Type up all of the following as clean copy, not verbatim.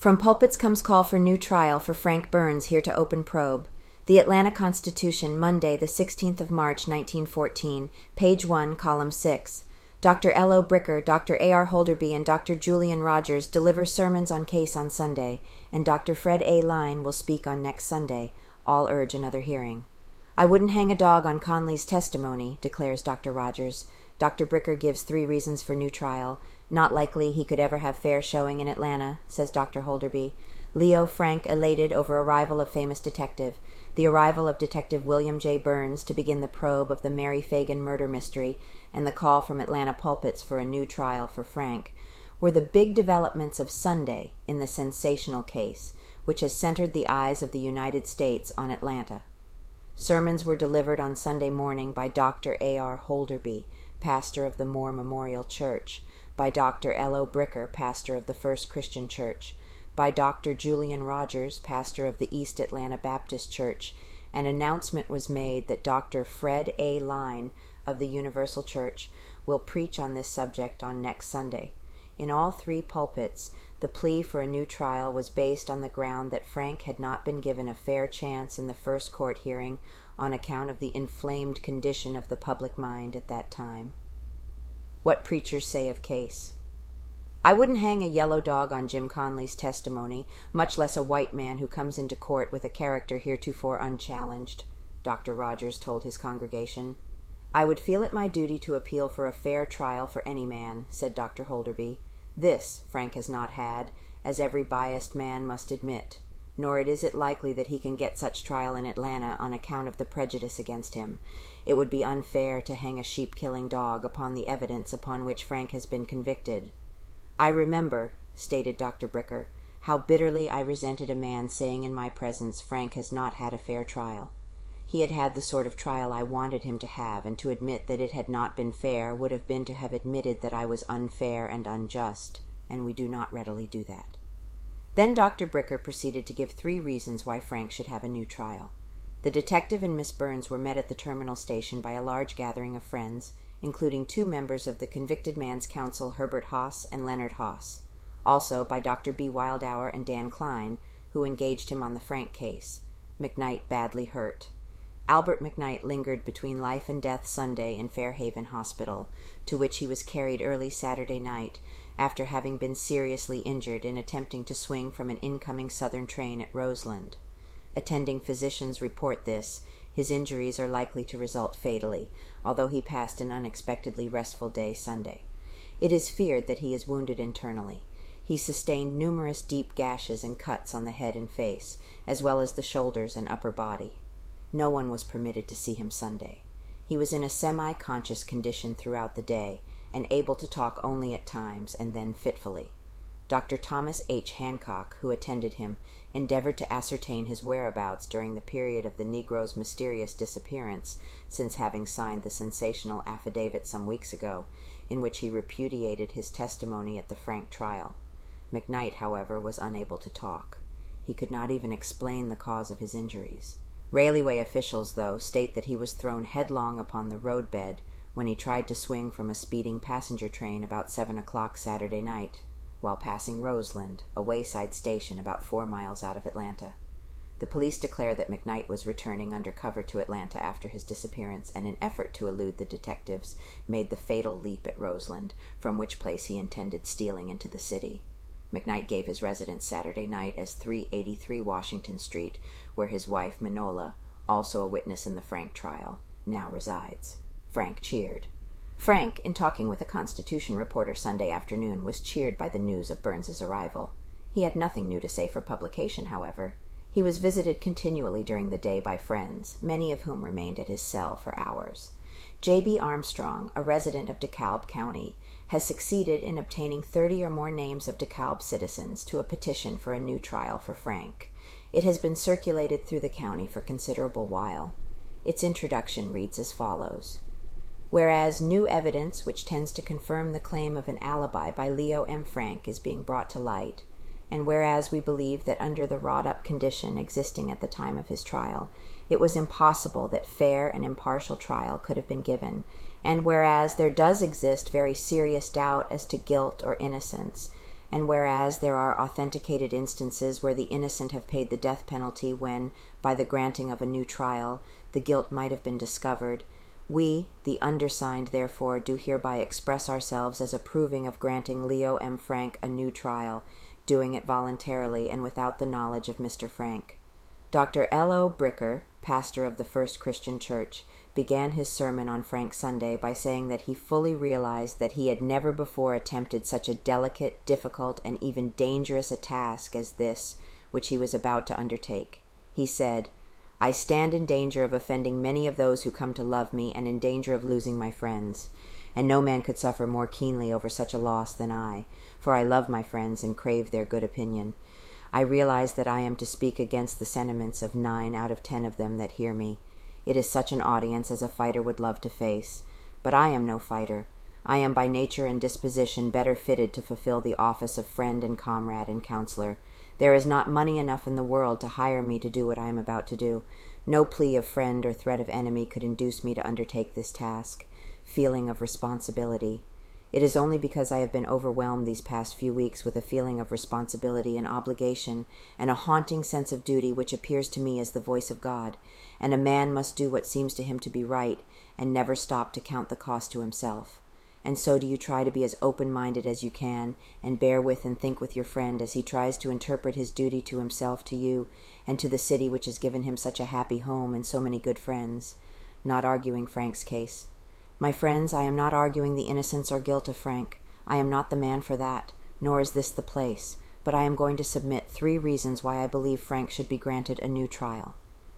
From pulpits comes call for new trial for Frank Burns, here to open probe. The Atlanta Constitution, Monday, the 16th of March, 1914, page 1, column 6. Dr. L. O. Bricker, Dr. A. R. Holderby, and Dr. Julian Rogers deliver sermons on case on Sunday, and Dr. Fred A. Line will speak on next Sunday. All urge another hearing. I wouldn't hang a dog on Conley's testimony, declares Dr. Rogers. Dr. Bricker gives 3 reasons for new trial. Not likely he could ever have fair showing in Atlanta, says Dr. Holderby. Leo Frank elated over arrival of famous detective. The arrival of Detective William J. Burns to begin the probe of the Mary Fagan murder mystery, and the call from Atlanta pulpits for a new trial for Frank, were the big developments of Sunday in the sensational case, which has centered the eyes of the United States on Atlanta. Sermons were delivered on Sunday morning by Dr. A. R. Holderby, pastor of the Moore Memorial Church, by Dr. L. O. Bricker, pastor of the First Christian Church, by Dr. Julian Rogers, pastor of the East Atlanta Baptist Church. An announcement was made that Dr. Fred A. Line of the Universal Church will preach on this subject on next Sunday. In all 3 pulpits, the plea for a new trial was based on the ground that Frank had not been given a fair chance in the first court hearing on account of the inflamed condition of the public mind at that time. What preachers say of case. I wouldn't hang a yellow dog on Jim Conley's testimony, much less a white man who comes into court with a character heretofore unchallenged, Dr. Rogers told his congregation. I would feel it my duty to appeal for a fair trial for any man, said Dr. Holderby. This Frank has not had, as every biased man must admit, nor is it likely that he can get such trial in Atlanta on account of the prejudice against him. It would be unfair to hang a sheep-killing dog upon the evidence upon which Frank has been convicted. I remember, stated Dr. Bricker, how bitterly I resented a man saying in my presence Frank has not had a fair trial. He had had the sort of trial I wanted him to have, and to admit that it had not been fair would have been to have admitted that I was unfair and unjust, and we do not readily do that. Then Dr. Bricker proceeded to give 3 reasons why Frank should have a new trial. The detective and Miss Burns were met at the terminal station by a large gathering of friends, including 2 members of the convicted man's counsel, Herbert Haas and Leonard Haas, also by Dr. B. Wildauer and Dan Klein, who engaged him on the Frank case. McKnight badly hurt. Albert McKnight lingered between life and death Sunday in Fairhaven Hospital, to which he was carried early Saturday night, after having been seriously injured in attempting to swing from an incoming Southern train at Roseland. Attending physicians report this. His injuries are likely to result fatally, although he passed an unexpectedly restful day Sunday. It is feared that he is wounded internally. He sustained numerous deep gashes and cuts on the head and face, as well as the shoulders and upper body. No one was permitted to see him Sunday. He was in a semi-conscious condition throughout the day, and able to talk only at times, and then fitfully. Dr. Thomas H. Hancock, who attended him, endeavored to ascertain his whereabouts during the period of the Negro's mysterious disappearance, since having signed the sensational affidavit some weeks ago, in which he repudiated his testimony at the Frank trial. McKnight, however, was unable to talk. He could not even explain the cause of his injuries. Railway officials, though, state that he was thrown headlong upon the roadbed when he tried to swing from a speeding passenger train about 7 o'clock Saturday night, while passing Roseland, a wayside station about 4 miles out of Atlanta. The police declare that McKnight was returning undercover to Atlanta after his disappearance, and in effort to elude the detectives, made the fatal leap at Roseland, from which place he intended stealing into the city. McKnight gave his residence Saturday night as 383 Washington Street, where his wife, Manola, also a witness in the Frank trial, now resides. Frank cheered. Frank, in talking with a Constitution reporter Sunday afternoon, was cheered by the news of Burns's arrival. He had nothing new to say for publication, however. He was visited continually during the day by friends, many of whom remained at his cell for hours. J.B. Armstrong, a resident of DeKalb County, has succeeded in obtaining 30 or more names of DeKalb citizens to a petition for a new trial for Frank. It has been circulated through the county for a considerable while. Its introduction reads as follows. Whereas new evidence which tends to confirm the claim of an alibi by Leo M. Frank is being brought to light, and whereas we believe that under the wrought-up condition existing at the time of his trial, it was impossible that fair and impartial trial could have been given, and whereas there does exist very serious doubt as to guilt or innocence, and whereas there are authenticated instances where the innocent have paid the death penalty when, by the granting of a new trial, the guilt might have been discovered, we, the undersigned, therefore, do hereby express ourselves as approving of granting Leo M. Frank a new trial, doing it voluntarily and without the knowledge of Mr. Frank. Dr. L.O. Bricker, pastor of the First Christian Church, began his sermon on Frank Sunday by saying that he fully realized that he had never before attempted such a delicate, difficult, and even dangerous a task as this which he was about to undertake. He said, "I stand in danger of offending many of those who come to love me, and in danger of losing my friends. And no man could suffer more keenly over such a loss than I, for I love my friends and crave their good opinion. I realize that I am to speak against the sentiments of 9 out of 10 of them that hear me. It is such an audience as a fighter would love to face. But I am no fighter. I am by nature and disposition better fitted to fulfill the office of friend and comrade and counselor. There is not money enough in the world to hire me to do what I am about to do. No plea of friend or threat of enemy could induce me to undertake this task. Feeling of responsibility. It is only because I have been overwhelmed these past few weeks with a feeling of responsibility and obligation and a haunting sense of duty which appears to me as the voice of God, and a man must do what seems to him to be right and never stop to count the cost to himself. And so do you try to be as open-minded as you can, and bear with and think with your friend as he tries to interpret his duty to himself, to you, and to the city which has given him such a happy home and so many good friends. Not arguing Frank's case. My friends, I am not arguing the innocence or guilt of Frank. I am not the man for that, nor is this the place, but I am going to submit 3 reasons why I believe Frank should be granted a new trial.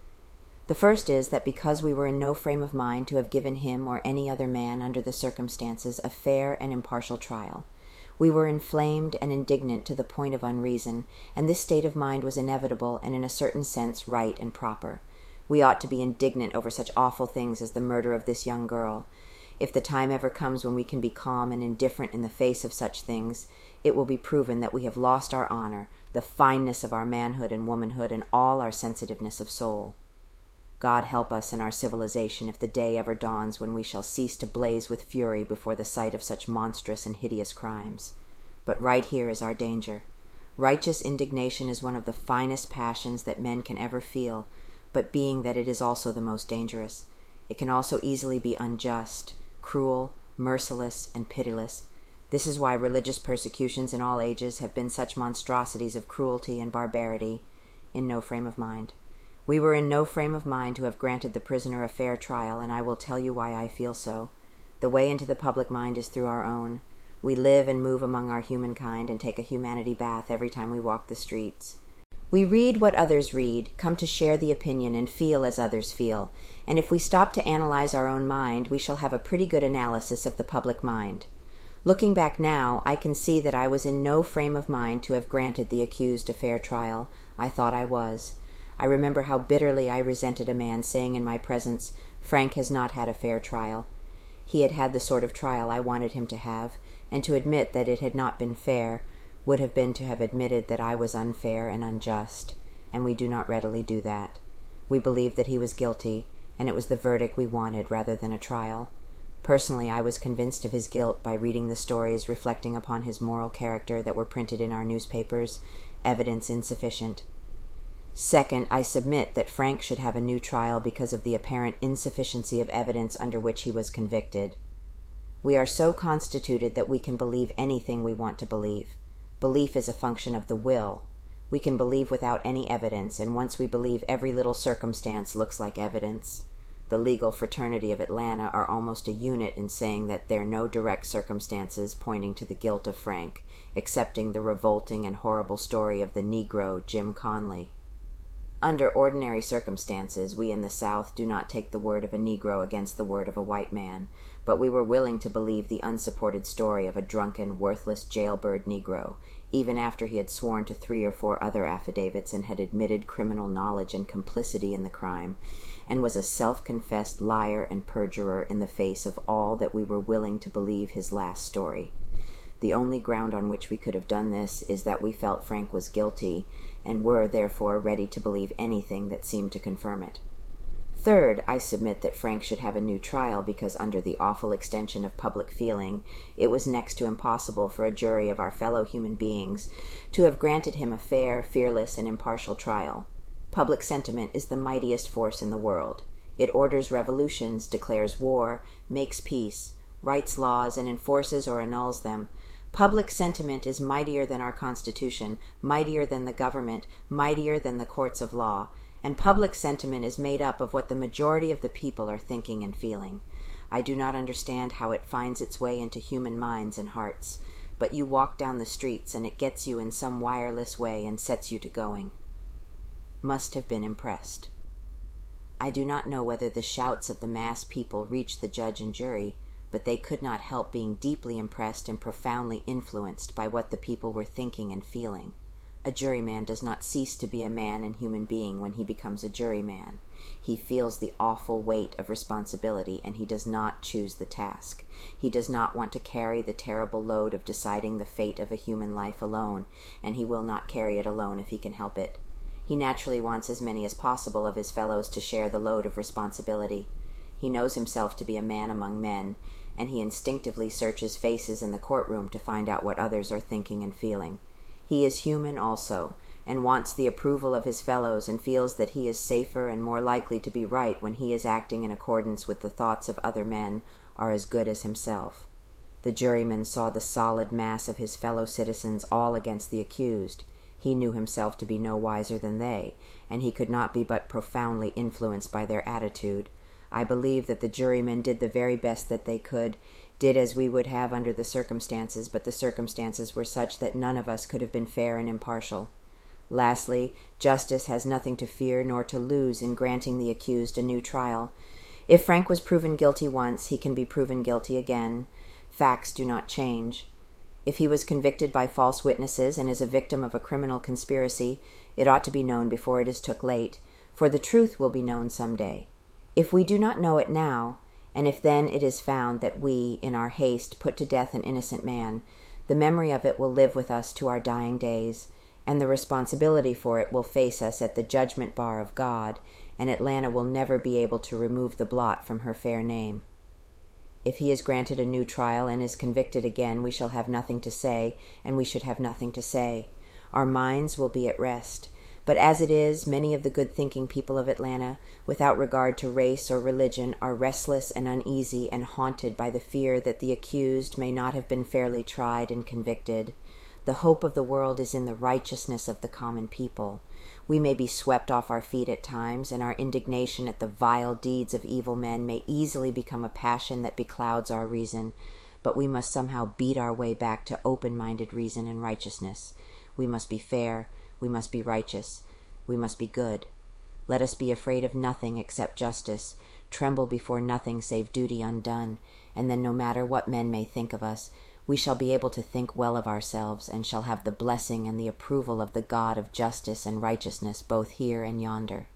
The first is that because we were in no frame of mind to have given him or any other man under the circumstances a fair and impartial trial. We were inflamed and indignant to the point of unreason, and this state of mind was inevitable and in a certain sense right and proper. We ought to be indignant over such awful things as the murder of this young girl. If the time ever comes when we can be calm and indifferent in the face of such things, it will be proven that we have lost our honor, the fineness of our manhood and womanhood, and all our sensitiveness of soul. God help us in our civilization if the day ever dawns when we shall cease to blaze with fury before the sight of such monstrous and hideous crimes. But right here is our danger. Righteous indignation is one of the finest passions that men can ever feel, but being that it is also the most dangerous, it can also easily be unjust, cruel, merciless, and pitiless. This is why religious persecutions in all ages have been such monstrosities of cruelty and barbarity. In no frame of mind. We were in no frame of mind to have granted the prisoner a fair trial, and I will tell you why I feel so. The way into the public mind is through our own. We live and move among our humankind and take a humanity bath every time we walk the streets. We read what others read, come to share the opinion, and feel as others feel, and if we stop to analyze our own mind, we shall have a pretty good analysis of the public mind. Looking back now, I can see that I was in no frame of mind to have granted the accused a fair trial. I thought I was. I remember how bitterly I resented a man saying in my presence, "Frank has not had a fair trial." He had had the sort of trial I wanted him to have, and to admit that it had not been fair would have been to have admitted that I was unfair and unjust, and we do not readily do that. We believed that he was guilty, and it was the verdict we wanted rather than a trial. Personally, I was convinced of his guilt by reading the stories reflecting upon his moral character that were printed in our newspapers, evidence insufficient. Second, I submit that Frank should have a new trial because of the apparent insufficiency of evidence under which he was convicted. We are so constituted that we can believe anything we want to believe. Belief is a function of the will. We can believe without any evidence, and once we believe, every little circumstance looks like evidence. The legal fraternity of Atlanta are almost a unit in saying that there are no direct circumstances pointing to the guilt of Frank, excepting the revolting and horrible story of the Negro, Jim Conley. Under ordinary circumstances, we in the South do not take the word of a Negro against the word of a white man, but we were willing to believe the unsupported story of a drunken, worthless jailbird Negro, even after he had sworn to 3 or 4 other affidavits and had admitted criminal knowledge and complicity in the crime, and was a self-confessed liar and perjurer in the face of all that we were willing to believe his last story. The only ground on which we could have done this is that we felt Frank was guilty, and were, therefore, ready to believe anything that seemed to confirm it. Third, I submit that Frank should have a new trial because under the awful extension of public feeling, it was next to impossible for a jury of our fellow human beings to have granted him a fair, fearless, and impartial trial. Public sentiment is the mightiest force in the world. It orders revolutions, declares war, makes peace, writes laws, and enforces or annuls them. Public sentiment is mightier than our Constitution, mightier than the government, mightier than the courts of law. And public sentiment is made up of what the majority of the people are thinking and feeling. I do not understand how it finds its way into human minds and hearts, but you walk down the streets and it gets you in some wireless way and sets you to going. Must have been impressed. I do not know whether the shouts of the mass people reached the judge and jury, but they could not help being deeply impressed and profoundly influenced by what the people were thinking and feeling. A juryman does not cease to be a man and human being when he becomes a juryman. He feels the awful weight of responsibility, and he does not choose the task. He does not want to carry the terrible load of deciding the fate of a human life alone, and he will not carry it alone if he can help it. He naturally wants as many as possible of his fellows to share the load of responsibility. He knows himself to be a man among men, and he instinctively searches faces in the courtroom to find out what others are thinking and feeling. He is human also, and wants the approval of his fellows and feels that he is safer and more likely to be right when he is acting in accordance with the thoughts of other men are as good as himself. The juryman saw the solid mass of his fellow citizens all against the accused. He knew himself to be no wiser than they, and he could not be but profoundly influenced by their attitude. I believe that the jurymen did the very best that they could, did as we would have under the circumstances, but the circumstances were such that none of us could have been fair and impartial. Lastly, justice has nothing to fear nor to lose in granting the accused a new trial. If Frank was proven guilty once, he can be proven guilty again. Facts do not change. If he was convicted by false witnesses and is a victim of a criminal conspiracy, it ought to be known before it is too late, for the truth will be known some day. If we do not know it now, and if then it is found that we, in our haste, put to death an innocent man, the memory of it will live with us to our dying days, and the responsibility for it will face us at the judgment bar of God, and Atlanta will never be able to remove the blot from her fair name. If he is granted a new trial and is convicted again, we shall have nothing to say, and we should have nothing to say. Our minds will be at rest. But as it is, many of the good-thinking people of Atlanta, without regard to race or religion, are restless and uneasy and haunted by the fear that the accused may not have been fairly tried and convicted. The hope of the world is in the righteousness of the common people. We may be swept off our feet at times, and our indignation at the vile deeds of evil men may easily become a passion that beclouds our reason, but we must somehow beat our way back to open-minded reason and righteousness. We must be fair. We must be righteous. We must be good. Let us be afraid of nothing except justice, tremble before nothing save duty undone, and then no matter what men may think of us, we shall be able to think well of ourselves, and shall have the blessing and the approval of the God of justice and righteousness both here and yonder.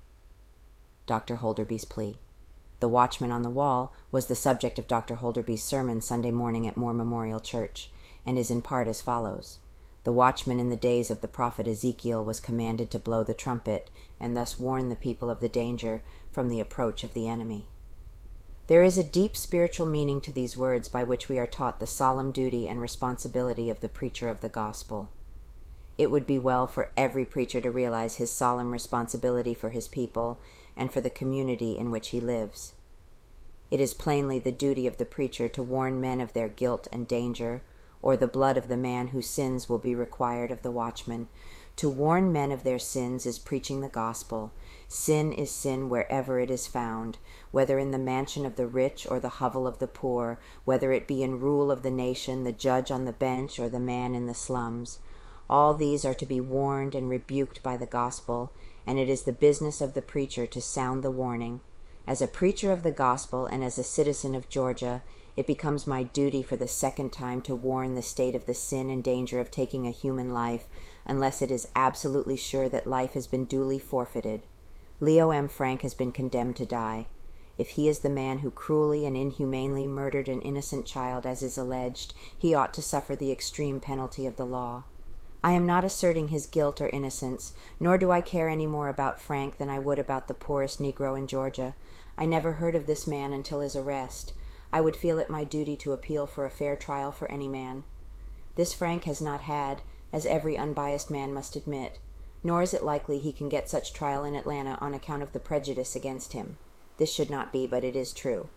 Dr. Holderby's plea. The Watchman on the Wall was the subject of Dr. Holderby's sermon Sunday morning at Moore Memorial Church, and is in part as follows. The watchman in the days of the prophet Ezekiel was commanded to blow the trumpet, and thus warn the people of the danger from the approach of the enemy. There is a deep spiritual meaning to these words by which we are taught the solemn duty and responsibility of the preacher of the gospel. It would be well for every preacher to realize his solemn responsibility for his people and for the community in which he lives. It is plainly the duty of the preacher to warn men of their guilt and danger, or the blood of the man whose sins will be required of the watchman. To warn men of their sins is preaching the gospel. Sin is sin wherever it is found, whether in the mansion of the rich or the hovel of the poor, whether it be in rule of the nation, the judge on the bench, or the man in the slums. All these are to be warned and rebuked by the gospel, and it is the business of the preacher to sound the warning. As a preacher of the gospel and as a citizen of Georgia, it becomes my duty for the second time to warn the state of the sin and danger of taking a human life, unless it is absolutely sure that life has been duly forfeited. Leo M. Frank has been condemned to die. If he is the man who cruelly and inhumanely murdered an innocent child, as is alleged, he ought to suffer the extreme penalty of the law. I am not asserting his guilt or innocence, nor do I care any more about Frank than I would about the poorest Negro in Georgia. I never heard of this man until his arrest. I would feel it my duty to appeal for a fair trial for any man. This Frank has not had, as every unbiased man must admit, nor is it likely he can get such trial in Atlanta on account of the prejudice against him. This should not be, but it is true.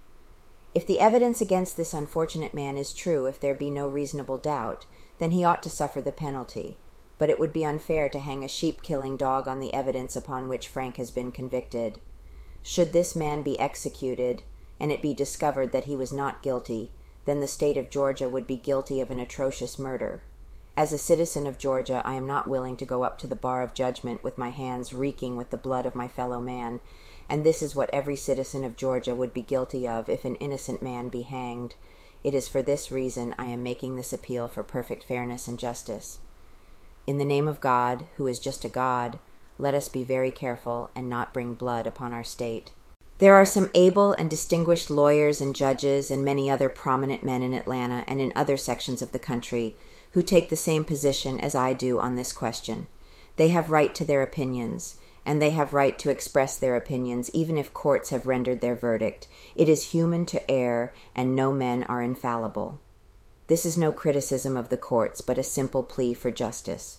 If the evidence against this unfortunate man is true, if there be no reasonable doubt, then he ought to suffer the penalty. But it would be unfair to hang a sheep-killing dog on the evidence upon which Frank has been convicted. Should this man be executed, and it be discovered that he was not guilty, then the state of Georgia would be guilty of an atrocious murder. As a citizen of Georgia, I am not willing to go up to the bar of judgment with my hands reeking with the blood of my fellow man, and this is what every citizen of Georgia would be guilty of if an innocent man be hanged. It is for this reason I am making this appeal for perfect fairness and justice. In the name of God, who is just a God, let us be very careful and not bring blood upon our state. There are some able and distinguished lawyers and judges and many other prominent men in Atlanta and in other sections of the country who take the same position as I do on this question. They have right to their opinions, and they have right to express their opinions even if courts have rendered their verdict. It is human to err, and no men are infallible. This is no criticism of the courts, but a simple plea for justice.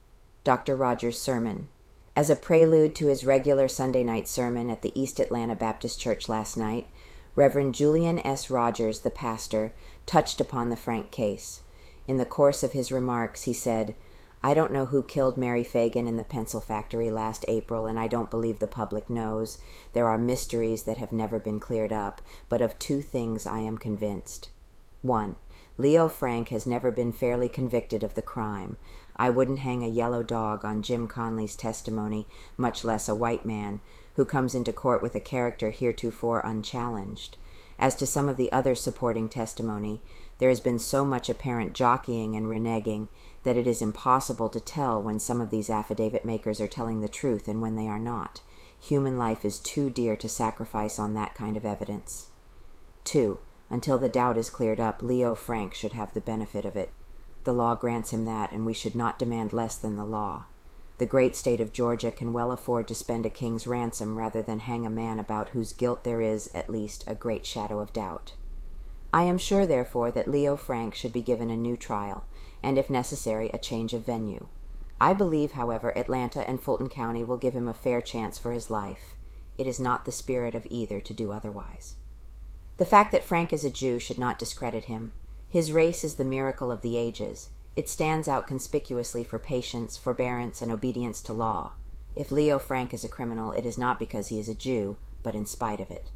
Dr. Rogers' sermon. As a prelude to his regular Sunday night sermon at the East Atlanta Baptist Church last night, Reverend Julian S. Rogers, the pastor, touched upon the Frank case. In the course of his remarks, he said, "I don't know who killed Mary Fagan in the pencil factory last April, and I don't believe the public knows. There are mysteries that have never been cleared up, but of two things I am convinced. 1. Leo Frank has never been fairly convicted of the crime. I wouldn't hang a yellow dog on Jim Conley's testimony, much less a white man, who comes into court with a character heretofore unchallenged. As to some of the other supporting testimony, there has been so much apparent jockeying and reneging that it is impossible to tell when some of these affidavit makers are telling the truth and when they are not. Human life is too dear to sacrifice on that kind of evidence. 2. Until the doubt is cleared up, Leo Frank should have the benefit of it. The law grants him that, and we should not demand less than the law. The great state of Georgia can well afford to spend a king's ransom rather than hang a man about whose guilt there is, at least, a great shadow of doubt. I am sure, therefore, that Leo Frank should be given a new trial, and, if necessary, a change of venue. I believe, however, Atlanta and Fulton County will give him a fair chance for his life. It is not the spirit of either to do otherwise. The fact that Frank is a Jew should not discredit him. His race is the miracle of the ages. It stands out conspicuously for patience, forbearance, and obedience to law. If Leo Frank is a criminal, it is not because he is a Jew, but in spite of it.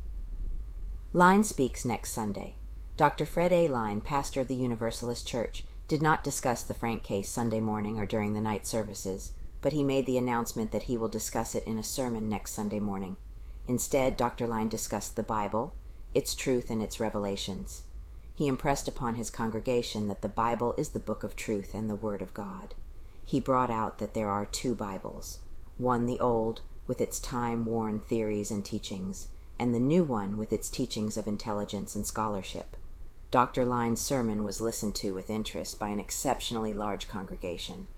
Line speaks next Sunday. Dr. Fred A. Line, pastor of the Universalist Church, did not discuss the Frank case Sunday morning or during the night services, but he made the announcement that he will discuss it in a sermon next Sunday morning. Instead, Dr. Line discussed the Bible, its truth and its revelations. He impressed upon his congregation that the Bible is the book of truth and the Word of God. He brought out that there are two Bibles, one the old, with its time-worn theories and teachings, and the new one with its teachings of intelligence and scholarship. Dr. Line's sermon was listened to with interest by an exceptionally large congregation.